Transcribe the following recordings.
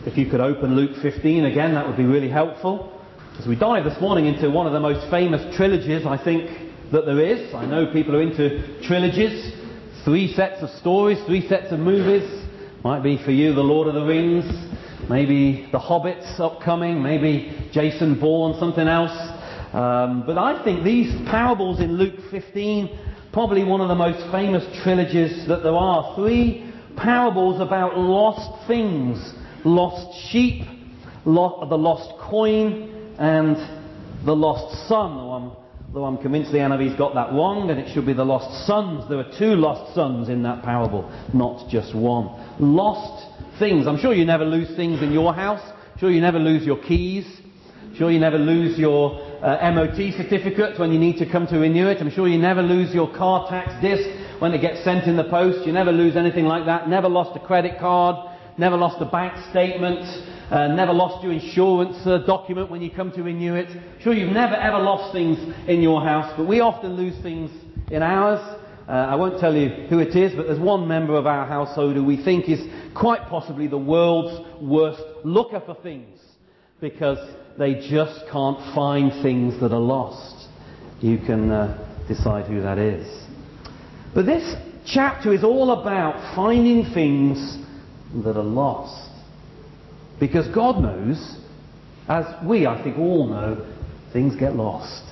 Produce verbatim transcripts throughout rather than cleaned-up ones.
If you could open Luke fifteen again, that would be really helpful. As we dive this morning into one of the most famous trilogies, I think, that there is. I know people are into trilogies. Three sets of stories, three sets of movies. Might be for you The Lord of the Rings. Maybe The Hobbit's upcoming. Maybe Jason Bourne, something else. Um, but I think these parables in Luke fifteen, probably one of the most famous trilogies that there are. Three parables about lost things. Lost sheep, lo- the lost coin, and the lost son. Though I'm, though I'm convinced the N I V's got that wrong, and it should be the lost sons. There are two lost sons in that parable, not just one. Lost things. I'm sure you never lose things in your house. Sure you never lose your keys. Sure you never lose your uh, M O T certificates when you need to come to renew it. I'm sure you never lose your car tax disc when it gets sent in the post. You never lose anything like that. Never lost a credit card. Never lost a bank statement, uh, never lost your insurance uh, document when you come to renew it. Sure, you've never ever lost things in your house, but we often lose things in ours. Uh, I won't tell you who it is, but there's one member of our household who we think is quite possibly the world's worst looker for things, because they just can't find things that are lost. You can uh, decide who that is. But this chapter is all about finding things that are lost. Because God knows, as we, I think, all know, things get lost.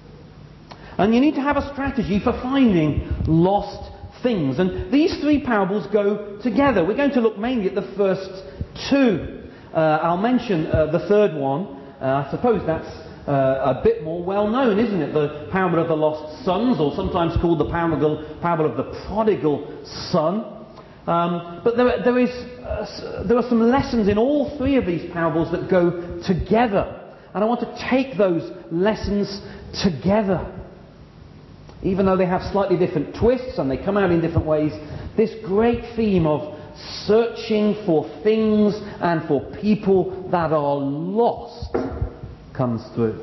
And you need to have a strategy for finding lost things. And these three parables go together. We're going to look mainly at the first two. Uh, I'll mention uh, the third one. Uh, I suppose that's uh, a bit more well known, isn't it? The parable of the lost sons, or sometimes called the parable, parable of the prodigal son. Um, but there, there, is, uh, there are some lessons in all three of these parables that go together. And I want to take those lessons together. Even though they have slightly different twists and they come out in different ways, this great theme of searching for things and for people that are lost comes through.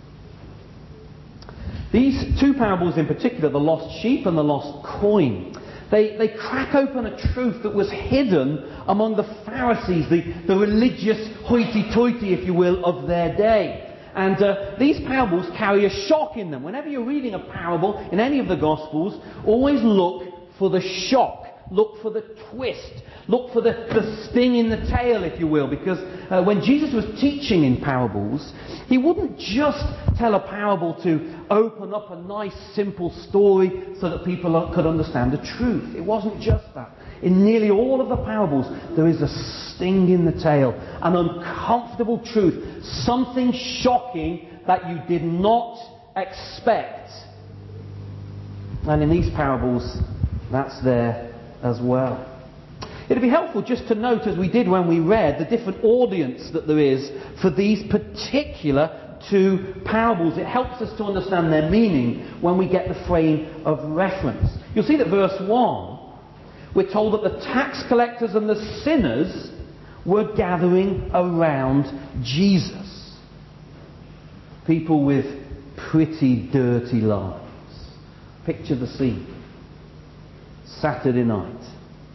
These two parables in particular, the lost sheep and the lost coin, They, they crack open a truth that was hidden among the Pharisees, the, the religious hoity-toity, if you will, of their day. And uh, these parables carry a shock in them. Whenever you're reading a parable in any of the Gospels, always look for the shock. Look for the twist. Look for the, the sting in the tail, if you will. Because uh, when Jesus was teaching in parables, he wouldn't just tell a parable to open up a nice, simple story so that people could understand the truth. It wasn't just that. In nearly all of the parables, there is a sting in the tail, an uncomfortable truth, something shocking that you did not expect. And in these parables, that's there as well. It'd be helpful just to note, as we did when we read, the different audience that there is for these particular two parables. It helps us to understand their meaning when we get the frame of reference. You'll see that verse one, we're told that the tax collectors and the sinners were gathering around Jesus. People with pretty dirty lives. Picture the scene. Saturday night,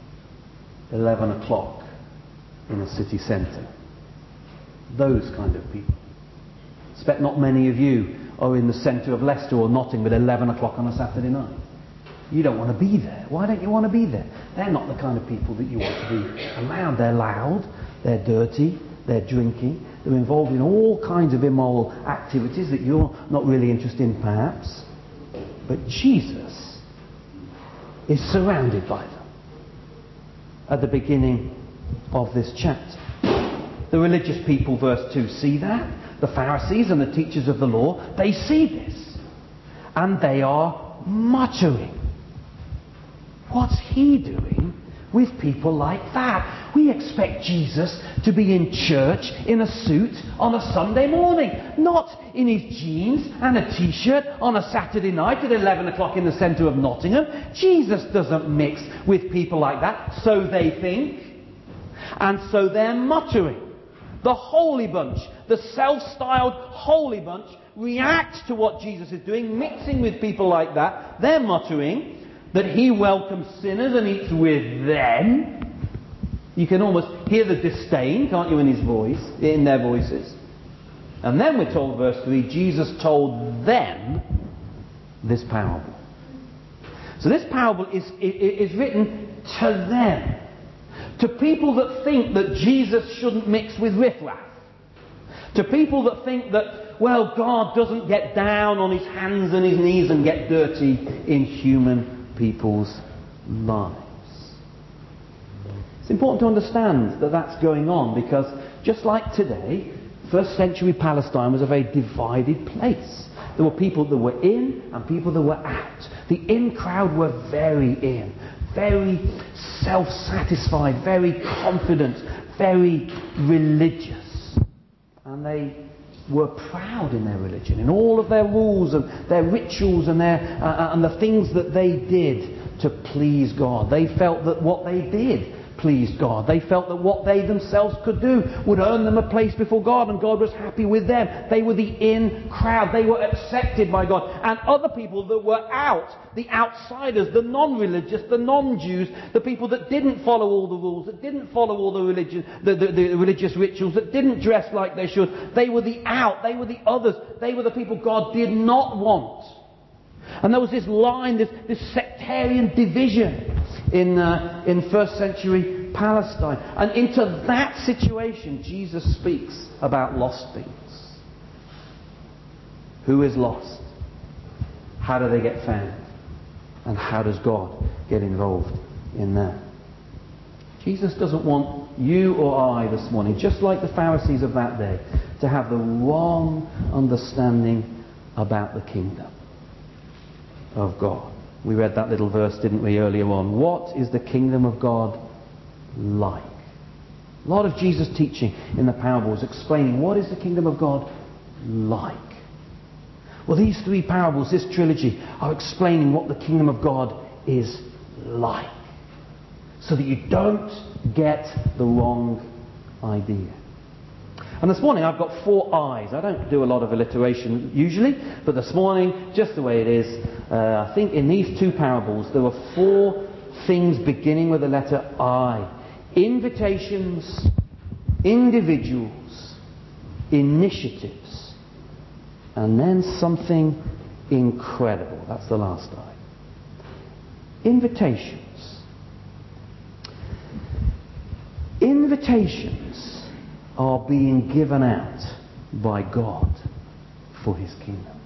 eleven o'clock in a city centre. Those kind of people. I expect not many of you are in the centre of Leicester or Nottingham at eleven o'clock on a Saturday night. You don't want to be there. Why don't you want to be there? They're not the kind of people that you want to be around. They're loud, they're dirty, they're drinking, they're involved in all kinds of immoral activities that you're not really interested in perhaps. But Jesus is surrounded by them at the beginning of this chapter. The religious people, verse two, see that. The Pharisees and the teachers of the law, they see this. And they are muttering. What's he doing with people like that? We expect Jesus to be in church in a suit on a Sunday morning, not in his jeans and a t-shirt on a Saturday night at eleven o'clock in the centre of Nottingham. Jesus doesn't mix with people like that, so they think. And so they're muttering. The holy bunch, the self-styled holy bunch, react to what Jesus is doing, mixing with people like that. They're muttering that he welcomes sinners and eats with them. You can almost hear the disdain, can't you, in his voice, in their voices. And then we're told, verse three, Jesus told them this parable. So this parable is, is, is written to them. To people that think that Jesus shouldn't mix with riffraff. To people that think that, well, God doesn't get down on his hands and his knees and get dirty in human people's lives. It's important to understand that that's going on, because just like today, first century Palestine was a very divided place. There were people that were in and people that were out. The in crowd were very in, very self-satisfied, very confident, very religious. And they were proud in their religion, in all of their rules and their rituals and, their, uh, and the things that they did to please God. They felt that what they did pleased God. They felt that what they themselves could do would earn them a place before God, and God was happy with them. They were the in crowd. They were accepted by God. And other people that were out, the outsiders, the non-religious, the non-Jews, the people that didn't follow all the rules, that didn't follow all the religion, the, the, the religious rituals, that didn't dress like they should. They were the out. They were the others. They were the people God did not want. And there was this line, this, this sectarian division in, uh, in first century Palestine. And into that situation, Jesus speaks about lost things. Who is lost? How do they get found? And how does God get involved in that? Jesus doesn't want you or I this morning, just like the Pharisees of that day, to have the wrong understanding about the kingdom of God. We read that little verse, didn't we, earlier on? What is the kingdom of God like? A lot of Jesus' teaching in the parables explaining what is the kingdom of God like. Well, these three parables, this trilogy, are explaining what the kingdom of God is like, so that you don't get the wrong idea. And this morning I've got four I's. I don't do a lot of alliteration usually, but this morning, just the way it is, uh, I think in these two parables there were four things beginning with the letter I. Invitations, individuals, initiatives, and then something incredible. That's the last I. Invitations. Invitations are being given out by God for his kingdom.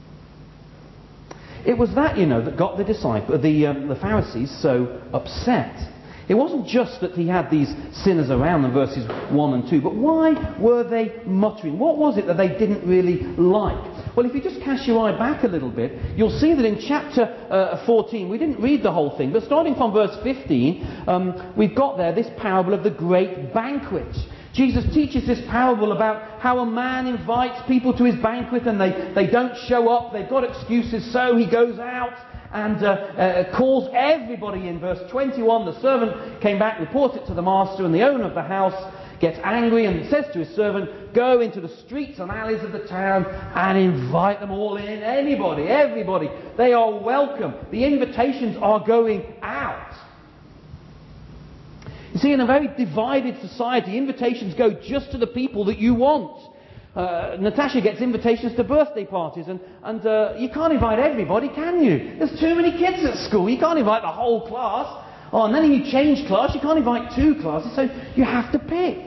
It was that, you know, that got the disciples, the, um, the Pharisees so upset. It wasn't just that he had these sinners around them, verses one and two, but why were they muttering? What was it that they didn't really like? Well, if you just cast your eye back a little bit, you'll see that in chapter uh, fourteen, we didn't read the whole thing, but starting from verse fifteen, um, we've got there this parable of the great banquet. Jesus teaches this parable about how a man invites people to his banquet and they, they don't show up, they've got excuses, so he goes out and uh, uh, calls everybody in. Verse twenty-one, the servant came back, reports it to the master, and the owner of the house gets angry and says to his servant, go into the streets and alleys of the town and invite them all in. Anybody, everybody, they are welcome. The invitations are going out. You see, in a very divided society, invitations go just to the people that you want. Uh, Natasha gets invitations to birthday parties, and, and uh, you can't invite everybody, can you? There's too many kids at school. You can't invite the whole class. Oh, and then you change class, you can't invite two classes, so you have to pick.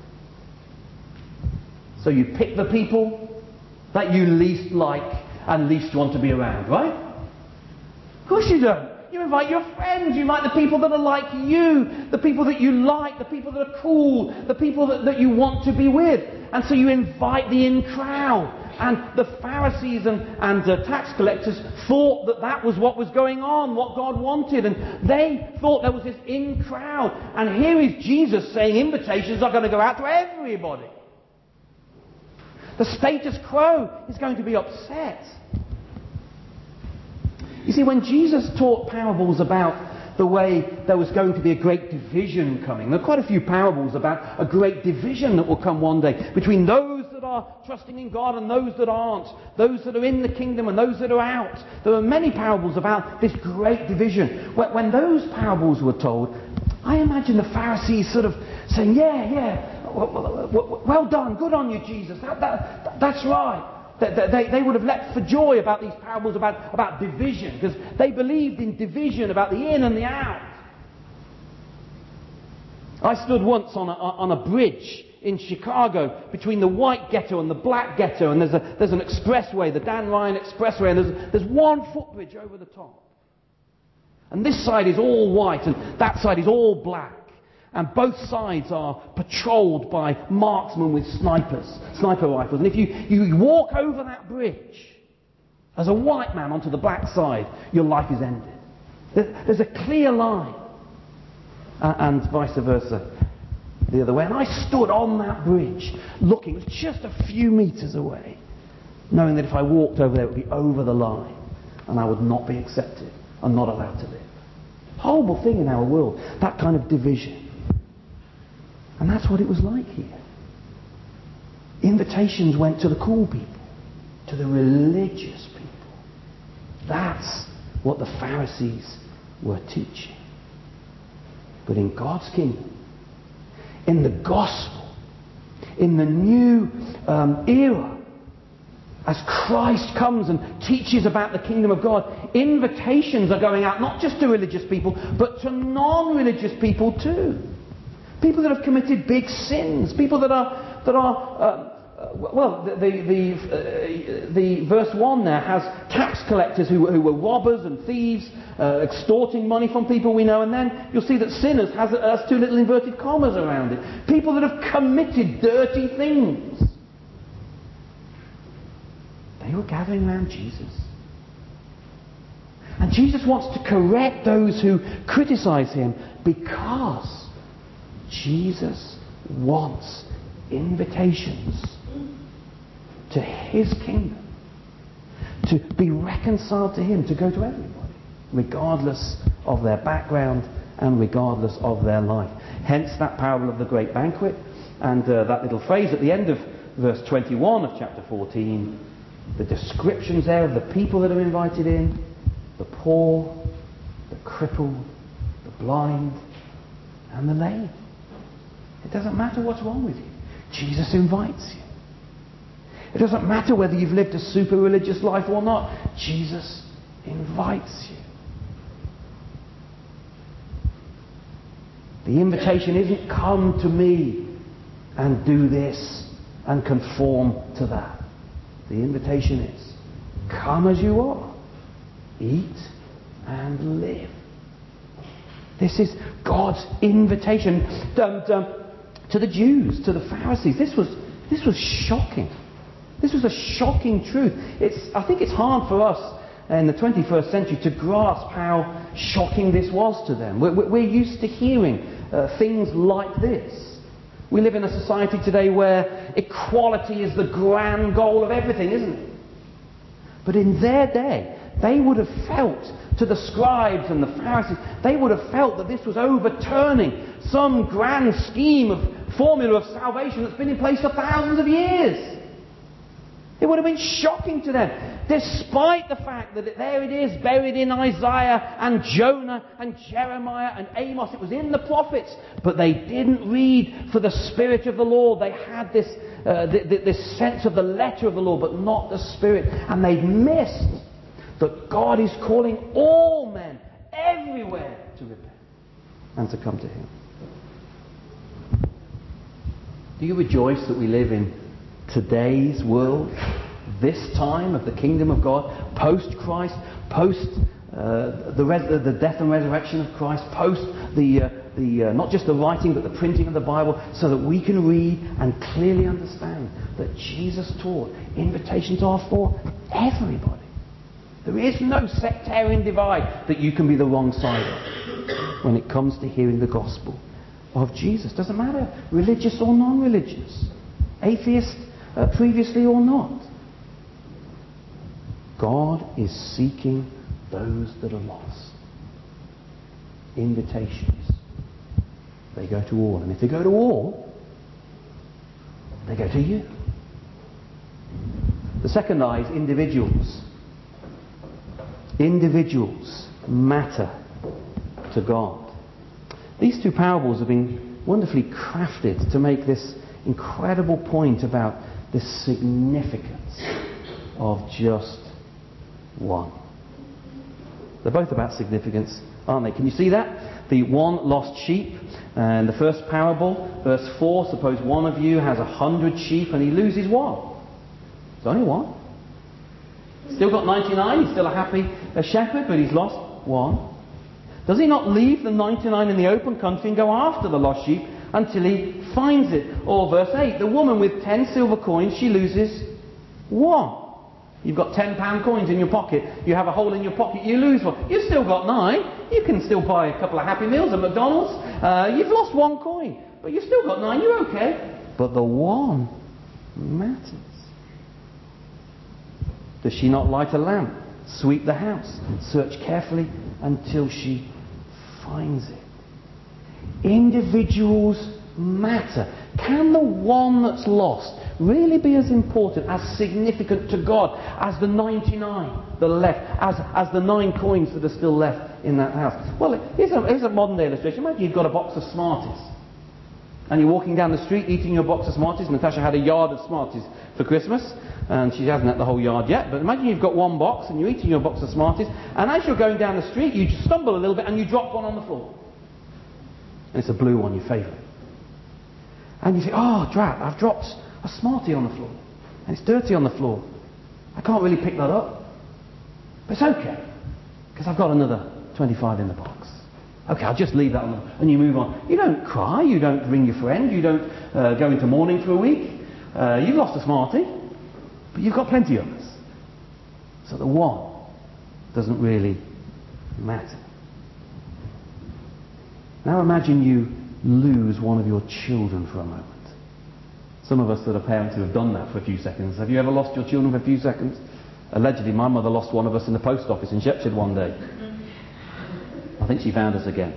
So you pick the people that you least like and least want to be around, right? Of course you don't. You invite your friends, you invite the people that are like you, the people that you like, the people that are cool, the people that, that you want to be with. And so you invite the in crowd. And the Pharisees and, and uh, tax collectors thought that that was what was going on, what God wanted. And they thought there was this in crowd. And here is Jesus saying invitations are going to go out to everybody. The status quo is going to be upset. You see, when Jesus taught parables about the way there was going to be a great division coming, there are quite a few parables about a great division that will come one day between those that are trusting in God and those that aren't, those that are in the kingdom and those that are out. There are many parables about this great division. When those parables were told, I imagine the Pharisees sort of saying, yeah, yeah, well, well, well done, good on you, Jesus. That, that, that's right. They, they, they would have leapt for joy about these parables about, about division, because they believed in division about the in and the out. I stood once on a, on a bridge in Chicago between the white ghetto and the black ghetto, and there's, a, there's an expressway, the Dan Ryan Expressway, and there's, there's one footbridge over the top. And this side is all white, and that side is all black. And both sides are patrolled by marksmen with snipers, sniper rifles. And if you, you walk over that bridge as a white man onto the black side, your life is ended. There's a clear line. Uh, and vice versa the other way. And I stood on that bridge looking, it was just a few metres away, knowing that if I walked over there it would be over the line and I would not be accepted and not allowed to live. Horrible thing in our world, that kind of division. And that's what it was like here. Invitations went to the cool people, to the religious people. That's what the Pharisees were teaching. But in God's kingdom, in the gospel, in the new um, era, as Christ comes and teaches about the kingdom of God, invitations are going out not just to religious people, but to non-religious people too. People that have committed big sins. People that are, that are uh, well, the the the, uh, the verse one there has tax collectors who, who were robbers and thieves, uh, extorting money from people we know, and then you'll see that sinners has, has two little inverted commas around it. People that have committed dirty things. They were gathering around Jesus. And Jesus wants to correct those who criticize him, because Jesus wants invitations to his kingdom, to be reconciled to him, to go to everybody, regardless of their background and regardless of their life. Hence that parable of the great banquet, and uh, that little phrase at the end of verse twenty-one of chapter fourteen, the descriptions there of the people that are invited in: the poor, the crippled, the blind, and the lame. It doesn't matter what's wrong with you. Jesus invites you. It doesn't matter whether you've lived a super religious life or not. Jesus invites you. The invitation isn't come to me and do this and conform to that. The invitation is come as you are. Eat and live. This is God's invitation um, um, to the Jews, to the Pharisees. This was this was shocking. This was a shocking truth. It's, I think it's hard for us in the twenty-first century to grasp how shocking this was to them. We're, we're used to hearing uh, things like this. We live in a society today where equality is the grand goal of everything, isn't it? But in their day, they would have felt, to the scribes and the Pharisees, they would have felt that this was overturning some grand scheme of formula of salvation that's been in place for thousands of years. It would have been shocking to them, despite the fact that there it is, buried in Isaiah and Jonah and Jeremiah and Amos. It was in the prophets, but they didn't read for the Spirit of the Lord. They had this, uh, th- th- this sense of the letter of the law, but not the Spirit. And they missed that God is calling all men everywhere to repent and to come to him. Do you rejoice that we live in today's world, this time of the kingdom of God, post-Christ, post uh, the, res- the death and resurrection of Christ, post the, uh, the uh, not just the writing but the printing of the Bible, so that we can read and clearly understand that Jesus taught invitations are for everybody. There is no sectarian divide that you can be the wrong side of when it comes to hearing the gospel of Jesus. Doesn't matter, religious or non-religious, atheist uh, previously or not. God is seeking those that are lost. Invitations. They go to all. And if they go to all, they go to you. The second I is individuals. Individuals matter to God. These two parables have been wonderfully crafted to make this incredible point about the significance of just one. They're both about significance, aren't they? Can you see that? The one lost sheep, and the first parable, verse four, suppose one of you has a hundred sheep and he loses one. It's only one. Still got ninety-nine, he's still a happy a shepherd, but he's lost one. Does he not leave the ninety-nine in the open country and go after the lost sheep until he finds it? Or verse eight, the woman with ten silver coins, she loses one. You've got ten pound coins in your pocket, you have a hole in your pocket, you lose one. You've still got nine. You can still buy a couple of Happy Meals at McDonald's. Uh, you've lost one coin, but you've still got nine, you're okay. But the one matters. Does she not light a lamp, sweep the house, search carefully until she finds it? Individuals matter. Can the one that's lost really be as important, as significant to God as the ninety-nine that are left, as, as the nine coins that are still left in that house? Well, here's a, here's a modern day illustration. Imagine you've got a box of Smarties and you're walking down the street eating your box of Smarties. Natasha had a yard of Smarties for Christmas, and she hasn't had the whole yard yet, but imagine you've got one box and you're eating your box of Smarties, and as you're going down the street you just stumble a little bit and you drop one on the floor. And it's a blue one, your favourite. And you think, oh drat, I've dropped a Smartie on the floor, and it's dirty on the floor. I can't really pick that up. But it's okay, because I've got another twenty-five in the box. Okay, I'll just leave that on, and you move on. You don't cry, you don't ring your friend, you don't uh, go into mourning for a week. Uh, you've lost a Smartie, but you've got plenty of us. So the one doesn't really matter. Now imagine you lose one of your children for a moment. Some of us that are parents who have done that for a few seconds. Have you ever lost your children for a few seconds? Allegedly, my mother lost one of us in the post office in Shepshed one day. I think she found us again.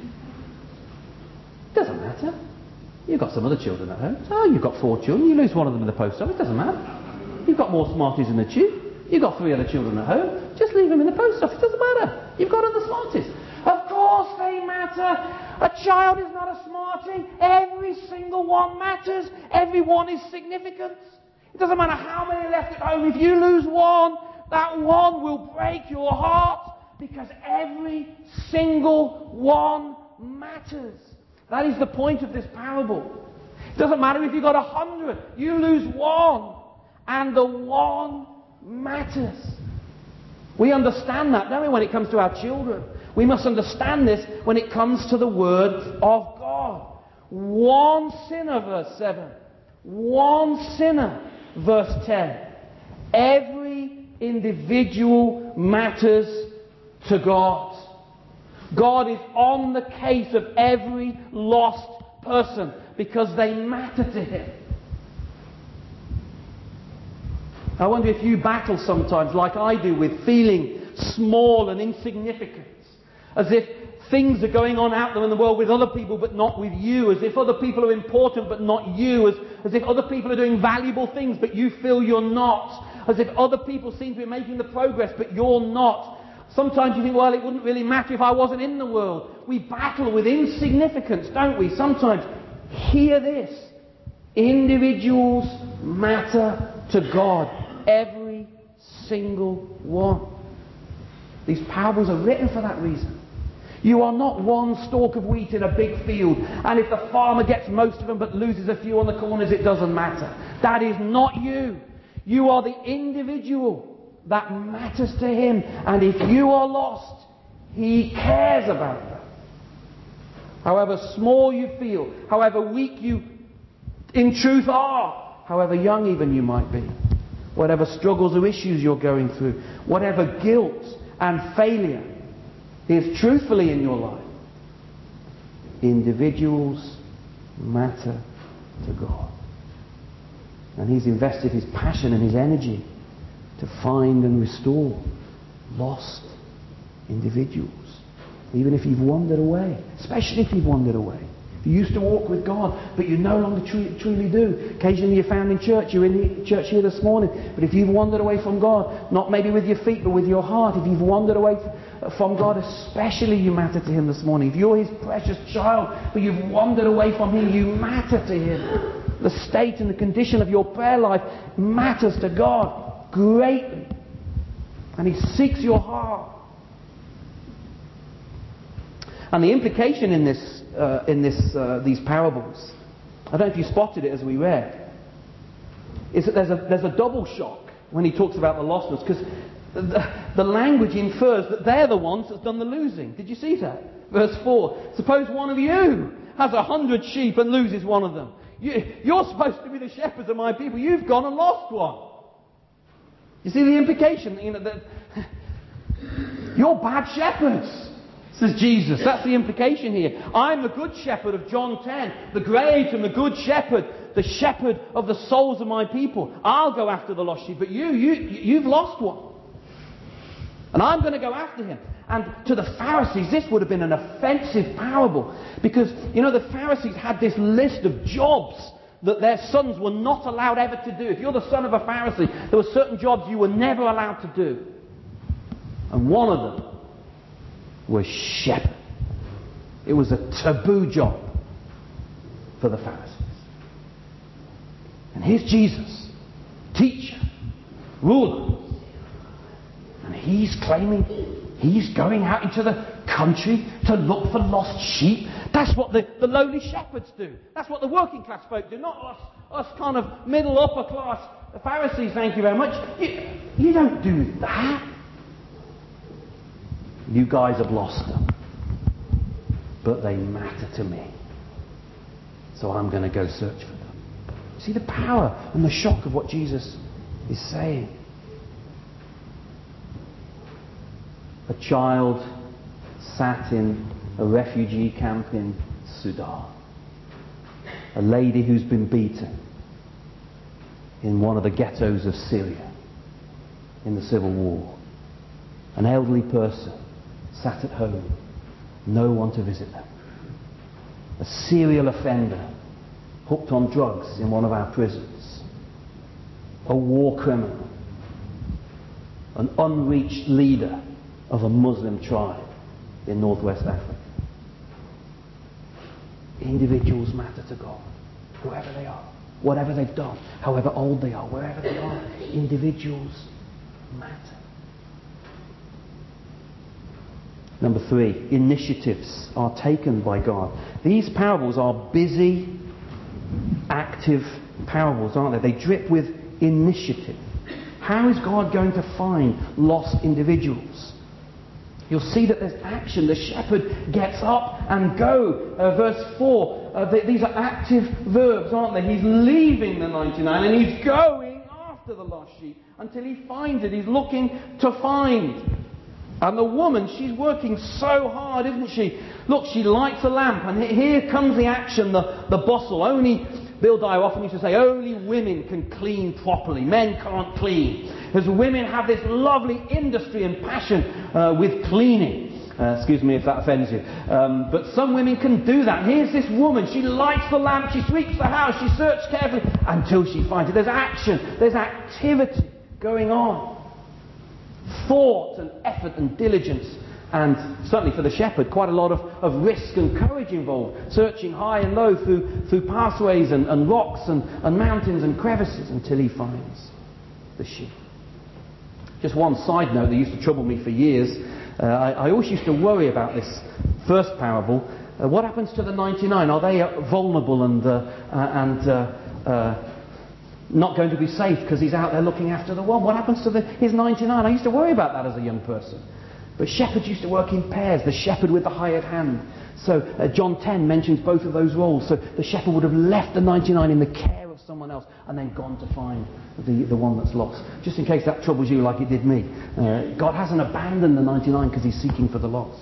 Doesn't matter. You've got some other children at home. Oh, you've got four children. You lose one of them in the post office. Doesn't matter. You've got more Smarties in the tube. You've got three other children at home. Just leave them in the post office. Doesn't matter. You've got other Smarties. Of course they matter. A child is not a Smartie. Every single one matters. Every one is significant. It doesn't matter how many are left at home. If you lose one, that one will break your heart, because every single one matters. That is the point of this parable. It doesn't matter if you've got a hundred. You lose one, and the one matters. We understand that, don't we, when it comes to our children? We must understand this when it comes to the Word of God. One sinner, verse seven. One sinner, verse ten. Every individual matters to God. God is on the case of every lost person because they matter to Him. I wonder if you battle sometimes, like I do, with feeling small and insignificant. As if things are going on out there in the world with other people but not with you. As if other people are important but not you. As, as if other people are doing valuable things but you feel you're not. As if other people seem to be making the progress but you're not. Sometimes you think, well, it wouldn't really matter if I wasn't in the world. We battle with insignificance, don't we? Sometimes. Hear this. Individuals matter to God. Every single one. These parables are written for that reason. You are not one stalk of wheat in a big field, and if the farmer gets most of them but loses a few on the corners, it doesn't matter. That is not you. You are the individual that matters to Him, and if you are lost, He cares about that. However small you feel, however weak you in truth are, however young even you might be, whatever struggles or issues you're going through, whatever guilt and failure is truthfully in your life, individuals matter to God. And He's invested His passion and His energy to find and restore lost individuals. Even if you've wandered away, especially if you've wandered away. You used to walk with God, but you no longer truly, truly do. Occasionally you're found in church, you're in the church here this morning, but if you've wandered away from God, not maybe with your feet, but with your heart, if you've wandered away from God, especially you matter to Him this morning. If you're His precious child, but you've wandered away from Him, you matter to Him. The state and the condition of your prayer life matters to God greatly. And He seeks your heart. And the implication in this, uh, in this, uh, these parables, I don't know if you spotted it as we read, is that there's a, there's a double shock when He talks about the lostness, because the, the language infers that they're the ones that's done the losing. Did you see that? Verse four. Suppose one of you has a hundred sheep and loses one of them. You, you're supposed to be the shepherds of my people. You've gone and lost one. You see the implication? You know, that you're bad shepherds, says Jesus. That's the implication here. I'm the good shepherd of John ten, the great and the good shepherd, the shepherd of the souls of my people. I'll go after the lost sheep, but you, you, you've lost one. And I'm going to go after him. And to the Pharisees, this would have been an offensive parable, because, you know, the Pharisees had this list of jobs that their sons were not allowed ever to do. If you're the son of a Pharisee, there were certain jobs you were never allowed to do. And one of them was shepherd. It was a taboo job for the Pharisees. And here's Jesus, teacher, ruler. And he's claiming he's going out into the country to look for lost sheep. That's what the, the lowly shepherds do. That's what the working class folk do. Not us, us kind of middle upper class Pharisees, thank you very much. You, you don't do that. You guys have lost them. But they matter to me. So I'm going to go search for them. See the power and the shock of what Jesus is saying. A child sat in a refugee camp in Sudan. A lady who's been beaten in one of the ghettos of Syria in the civil war. An elderly person sat at home, no one to visit them. A serial offender hooked on drugs in one of our prisons. A war criminal. An unreached leader of a Muslim tribe in northwest Africa. Individuals matter to God, whoever they are, whatever they've done, however old they are, wherever they are. Individuals matter. Number three, initiatives are taken by God. These parables are busy, active parables, aren't they? They drip with initiative. How is God going to find lost individuals? You'll see that there's action. The shepherd gets up and go. Uh, verse four. Uh, th- these are active verbs, aren't they? He's leaving the ninety-nine and he's going after the lost sheep until he finds it. He's looking to find. And the woman, she's working so hard, isn't she? Look, she lights a lamp and here comes the action, the, the bustle. Only, Bill Dyer often used to say, only women can clean properly. Men can't clean. Because women have this lovely industry and passion uh, with cleaning. Uh, excuse me if that offends you. Um, but some women can do that. Here's this woman. She lights the lamp. She sweeps the house. She searches carefully until she finds it. There's action. There's activity going on. Thought and effort and diligence. And certainly for the shepherd, quite a lot of, of risk and courage involved. Searching high and low through, through pathways and, and rocks and, and mountains and crevices until he finds the sheep. Just one side note that used to trouble me for years. Uh, I, I always used to worry about this first parable. Uh, what happens to the ninety-nine? Are they uh, vulnerable and, uh, uh, and uh, uh, not going to be safe because he's out there looking after the one? What happens to the, his ninety-nine? I used to worry about that as a young person. But shepherds used to work in pairs. The shepherd with the hired hand. So uh, John ten mentions both of those roles. So the shepherd would have left the ninety-nine in the care of someone else and then gone to find the, the one that's lost. Just in case that troubles you like it did me. Uh, God hasn't abandoned the ninety-nine because he's seeking for the lost.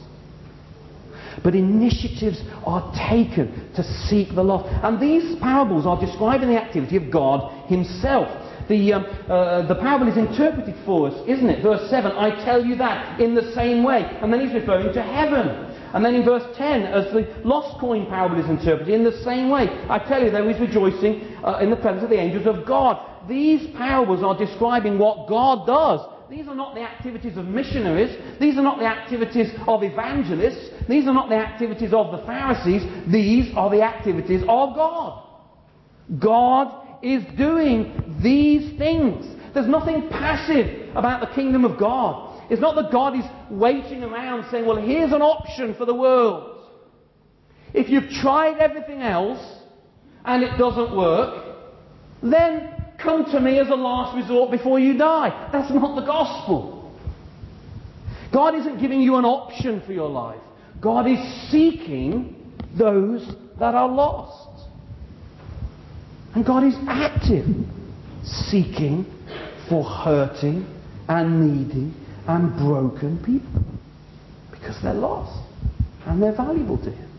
But initiatives are taken to seek the lost. And these parables are describing the activity of God himself. The, um, uh, the parable is interpreted for us, isn't it? Verse seven, I tell you that in the same way. And then he's referring to heaven. And then in verse ten, as the lost coin parable is interpreted, in the same way. I tell you, there is rejoicing uh, in the presence of the angels of God. These parables are describing what God does. These are not the activities of missionaries. These are not the activities of evangelists. These are not the activities of the Pharisees. These are the activities of God. God is doing these things. There's nothing passive about the kingdom of God. It's not that God is waiting around saying, well, here's an option for the world. If you've tried everything else and it doesn't work, then come to me as a last resort before you die. That's not the gospel. God isn't giving you an option for your life. God is seeking those that are lost. And God is active, seeking for hurting and needy and broken people, because they're lost and they're valuable to Him.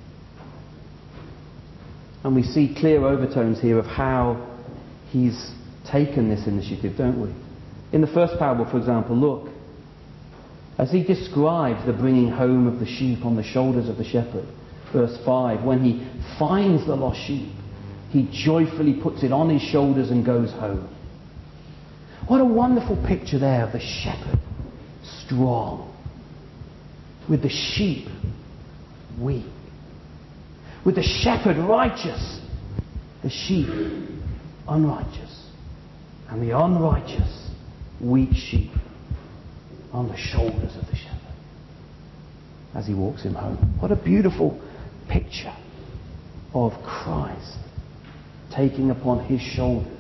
And we see clear overtones here of how He's taken this initiative, don't we? In the first parable, for example, look, as He describes the bringing home of the sheep on the shoulders of the shepherd, verse five, when he finds the lost sheep, he joyfully puts it on his shoulders and goes home. What a wonderful picture there of the shepherd, strong, with the sheep, weak. With the shepherd, righteous, the sheep, unrighteous. And the unrighteous, weak sheep on the shoulders of the shepherd as he walks him home. What a beautiful picture of Christ taking upon His shoulders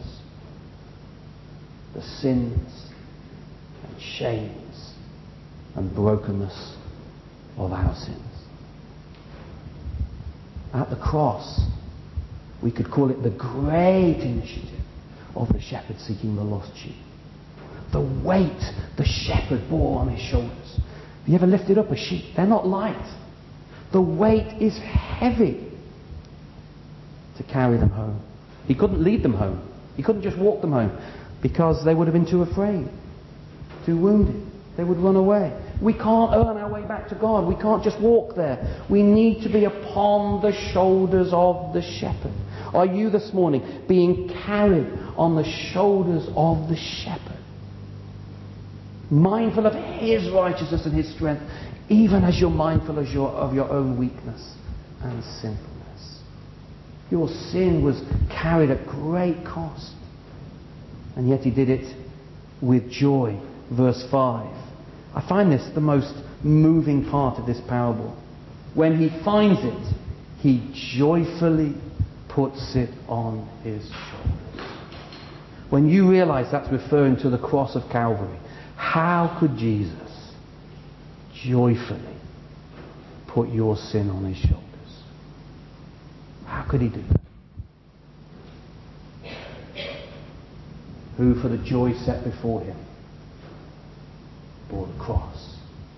the sins and shames and brokenness of our sins. At the cross, we could call it the great initiative of the shepherd seeking the lost sheep. The weight the shepherd bore on his shoulders. Have you ever lifted up a sheep? They're not light. The weight is heavy to carry them home. He couldn't lead them home. He couldn't just walk them home, because they would have been too afraid, too wounded. They would run away. We can't earn our way back to God. We can't just walk there. We need to be upon the shoulders of the shepherd. Are you this morning being carried on the shoulders of the shepherd? Mindful of His righteousness and His strength, even as you're mindful of your, of your own weakness and sinfulness. Your sin was carried at great cost, and yet He did it with joy. Verse five. I find this the most moving part of this parable. When He finds it, He joyfully puts it on His shoulders. When you realize that's referring to the cross of Calvary, how could Jesus joyfully put your sin on His shoulders? How could He do that? Who, for the joy set before Him, bore the cross,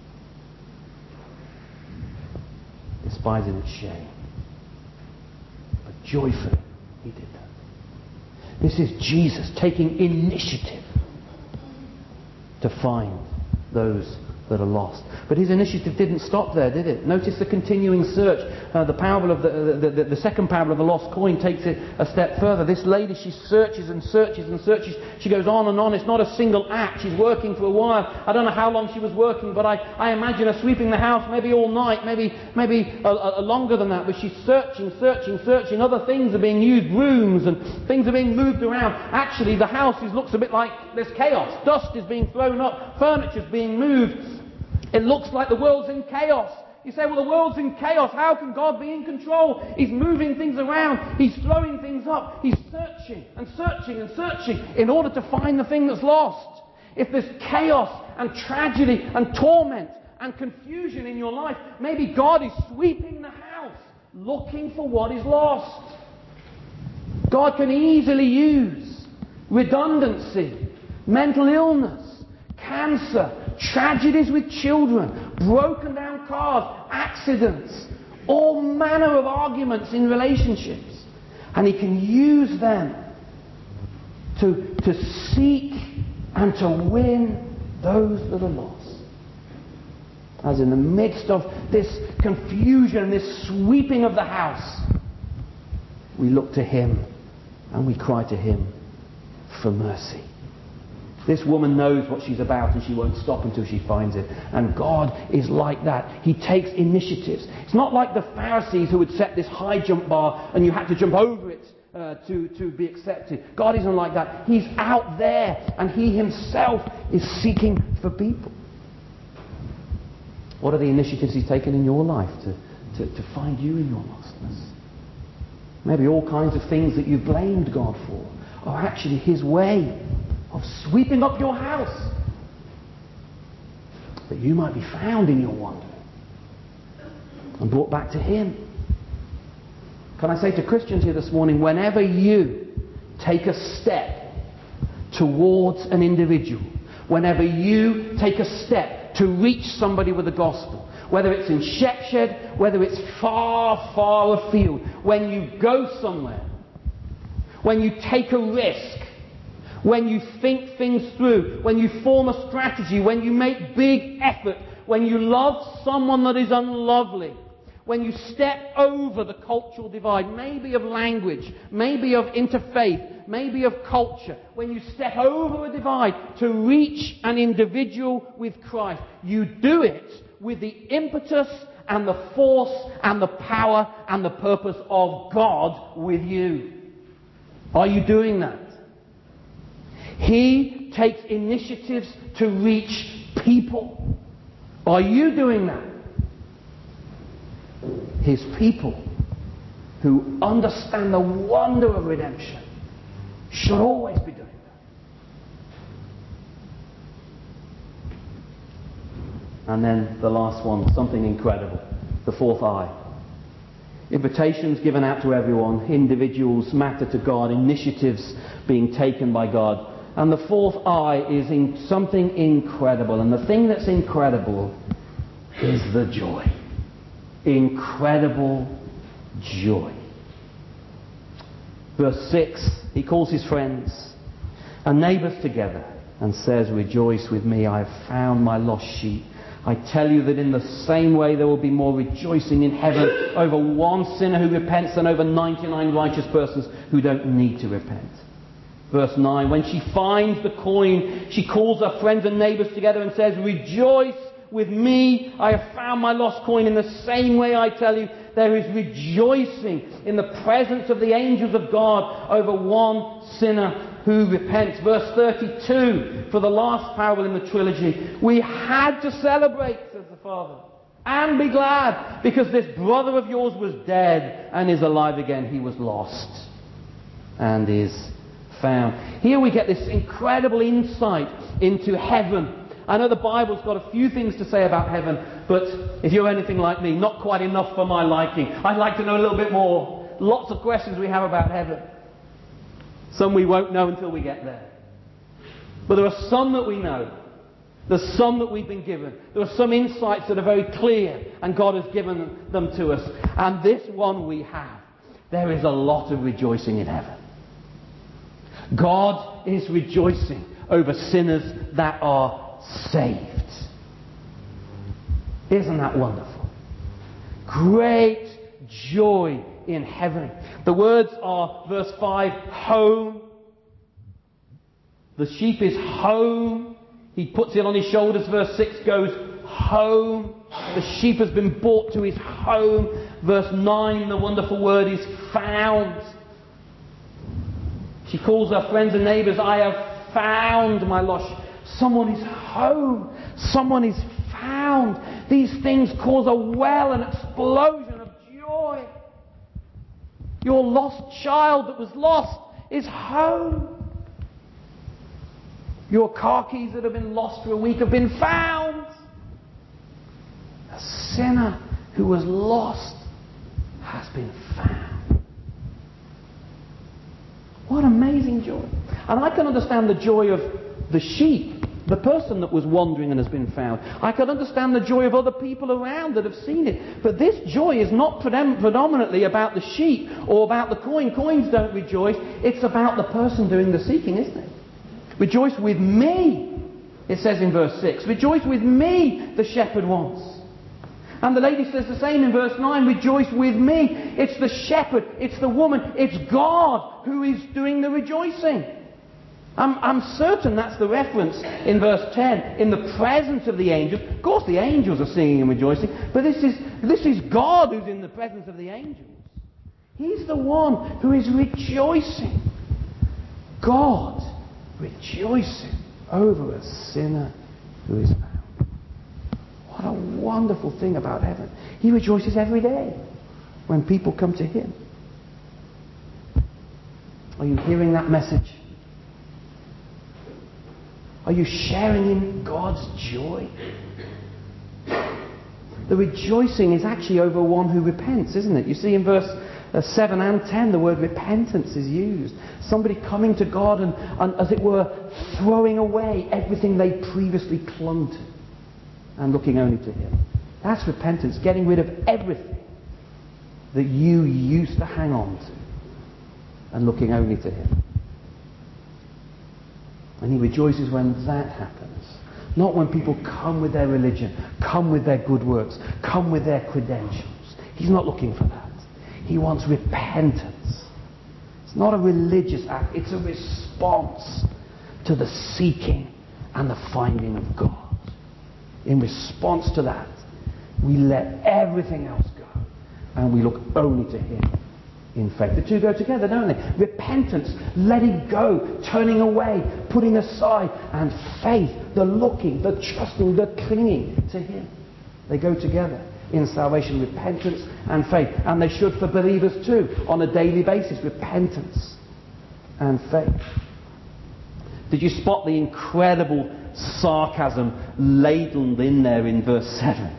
despising its shame, but joyfully He did that. This is Jesus taking initiative to find those that are lost. But His initiative didn't stop there, did it? Notice the continuing search. Uh, the parable of the, the, the, the second parable of the lost coin takes it a step further. This lady, she searches and searches and searches. She goes on and on. It's not a single act. She's working for a while. I don't know how long she was working, but I, I imagine her sweeping the house maybe all night, maybe maybe a, a, a longer than that. But she's searching, searching, searching. Other things are being used, rooms and things are being moved around. Actually, the house is, looks a bit like there's chaos. Dust is being thrown up. Furniture's being moved. It looks like the world's in chaos. You say, well, the world's in chaos. How can God be in control? He's moving things around. He's throwing things up. He's searching and searching and searching in order to find the thing that's lost. If there's chaos and tragedy and torment and confusion in your life, maybe God is sweeping the house looking for what is lost. God can easily use redundancy, mental illness, cancer, tragedies with children, broken down cars, accidents, all manner of arguments in relationships. And He can use them to, to seek and to win those that are lost. As in the midst of this confusion, this sweeping of the house, we look to Him and we cry to Him for mercy, This woman knows what she's about and she won't stop until she finds it. And God is like that. He takes initiatives. It's not like the Pharisees who would set this high jump bar and you had to jump over it uh, to, to be accepted. God isn't like that. He's out there and He Himself is seeking for people. What are the initiatives He's taken in your life to, to, to find you in your lostness? Maybe all kinds of things that you blamed God for are actually His way of sweeping up your house, that you might be found in your wandering and brought back to Him. Can I say to Christians here this morning, whenever you take a step towards an individual, whenever you take a step to reach somebody with the gospel, whether it's in Shepshed, whether it's far, far afield, when you go somewhere, when you take a risk, when you think things through, when you form a strategy, when you make big effort, when you love someone that is unlovely, when you step over the cultural divide, maybe of language, maybe of interfaith, maybe of culture, when you step over a divide to reach an individual with Christ, you do it with the impetus and the force and the power and the purpose of God with you. Are you doing that? He takes initiatives to reach people. Are you doing that? His people who understand the wonder of redemption should always be doing that. And then the last one, something incredible. The fourth I. Invitations given out to everyone, individuals matter to God, initiatives being taken by God. And the fourth I is in something incredible. And the thing that's incredible is the joy. Incredible joy. Verse six, he calls his friends and neighbours together and says, "Rejoice with me, I have found my lost sheep." I tell you that in the same way there will be more rejoicing in heaven over one sinner who repents than over ninety-nine righteous persons who don't need to repent. Verse nine, when she finds the coin, she calls her friends and neighbours together and says, "Rejoice with me, I have found my lost coin." In the same way, I tell you, there is rejoicing in the presence of the angels of God over one sinner who repents. Verse thirty-two, for the last parable in the trilogy, we had to celebrate, says the Father, and be glad, because this brother of yours was dead and is alive again. He was lost and is found. Here we get this incredible insight into heaven. I know the Bible's got a few things to say about heaven, but if you're anything like me, not quite enough for my liking. I'd like to know a little bit more. Lots of questions we have about heaven. Some we won't know until we get there. But there are some that we know. There's some that we've been given. There are some insights that are very clear, and God has given them to us. And this one we have. There is a lot of rejoicing in heaven. God is rejoicing over sinners that are saved. Isn't that wonderful? Great joy in heaven. The words are, verse five, home. The sheep is home. He puts it on his shoulders. Verse six goes, home. The sheep has been brought to his home. Verse nine, the wonderful word is found. She calls her friends and neighbours, I have found my lost sheep. Someone is home. Someone is found. These things cause a well, an explosion of joy. Your lost child that was lost is home. Your car keys that have been lost for a week have been found. A sinner who was lost has been found. What amazing joy. And I can understand the joy of the sheep, the person that was wandering and has been found. I can understand the joy of other people around that have seen it. But this joy is not predominantly about the sheep or about the coin. Coins don't rejoice. It's about the person doing the seeking, isn't it? Rejoice with me, it says in verse six. Rejoice with me, the shepherd wants. And the lady says the same in verse nine. Rejoice with me. It's the shepherd, it's the woman, it's God who is doing the rejoicing. I'm, I'm certain that's the reference in verse ten. In the presence of the angels. Of course the angels are singing and rejoicing. But this is, this is God who's in the presence of the angels. He's the one who is rejoicing. God rejoicing over a sinner who is found. What a wonderful thing about heaven. He rejoices every day when people come to him. Are you hearing that message? Are you sharing in God's joy? The rejoicing is actually over one who repents, isn't it? You see in verse uh, seven and ten the word repentance is used. Somebody coming to God and, and, as it were, throwing away everything they previously clung to and looking only to him. That's repentance, getting rid of everything that you used to hang on to and looking only to him. And he rejoices when that happens. Not when people come with their religion, come with their good works, come with their credentials. He's not looking for that. He wants repentance. It's not a religious act. It's a response to the seeking and the finding of God. In response to that, we let everything else go and we look only to him. In fact, the two go together, don't they? Repentance, letting go, turning away, putting aside, and faith, the looking, the trusting, the clinging to him. They go together in salvation, repentance and faith. And they should for believers too, on a daily basis, repentance and faith. Did you spot the incredible sarcasm ladled in there in verse seven?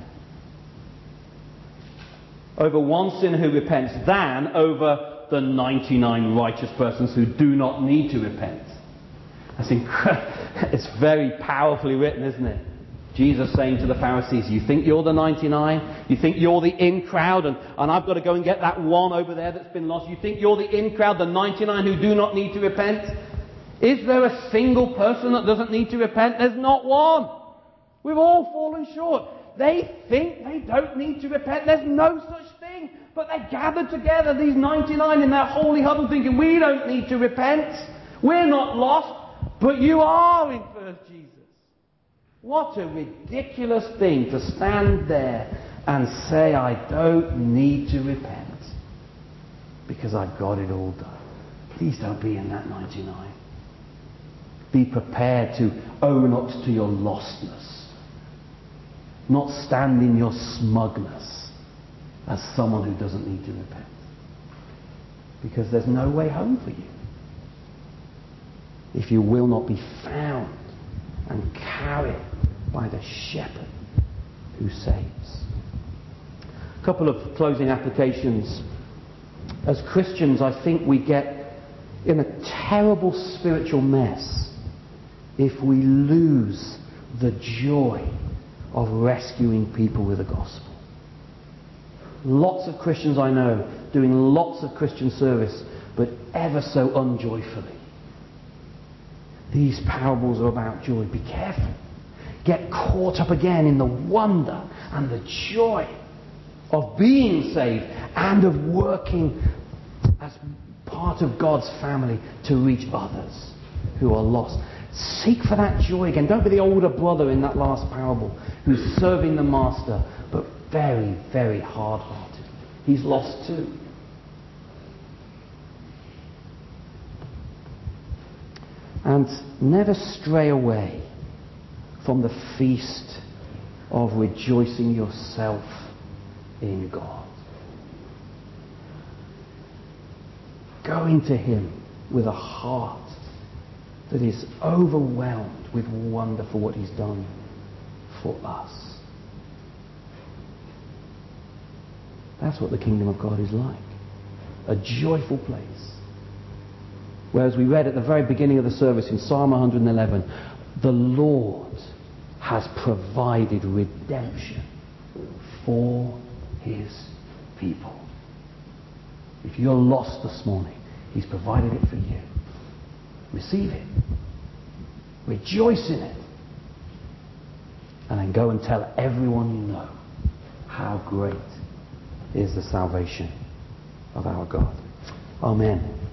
Over one sinner who repents than over the ninety-nine righteous persons who do not need to repent. That's incredible. It's very powerfully written, isn't it? Jesus saying to the Pharisees, you think you're the ninety-nine? You think you're the in crowd and, and I've got to go and get that one over there that's been lost? You think you're the in crowd, the ninety-nine who do not need to repent? Is there a single person that doesn't need to repent? There's not one. We've all fallen short. They think they don't need to repent. There's no such thing. But they're gathered together, these ninety-nine, in their holy huddle thinking, we don't need to repent. We're not lost. But you are in first Jesus. What a ridiculous thing to stand there and say, I don't need to repent because I've got it all done. Please don't be in that ninety-nine. Be prepared to own up to your lostness. Not stand in your smugness as someone who doesn't need to repent. Because there's no way home for you if you will not be found and carried by the shepherd who saves. A couple of closing applications. As Christians, I think we get in a terrible spiritual mess if we lose the joy of rescuing people with the gospel. Lots of Christians I know doing lots of Christian service, but ever so unjoyfully. These parables are about joy. Be careful. Get caught up again in the wonder and the joy of being saved and of working as part of God's family to reach others who are lost. Seek for that joy again. Don't be the older brother in that last parable who's serving the master, but very, very hard-hearted. He's lost too. And never stray away from the feast of rejoicing yourself in God. Going to him with a heart that is overwhelmed with wonder for what he's done for us. That's what the kingdom of God is like. A joyful place. Whereas we read at the very beginning of the service in Psalm one hundred eleven, the Lord has provided redemption for his people. If you're lost this morning, he's provided it for you. Receive it. Rejoice in it. And then go and tell everyone you know how great is the salvation of our God. Amen.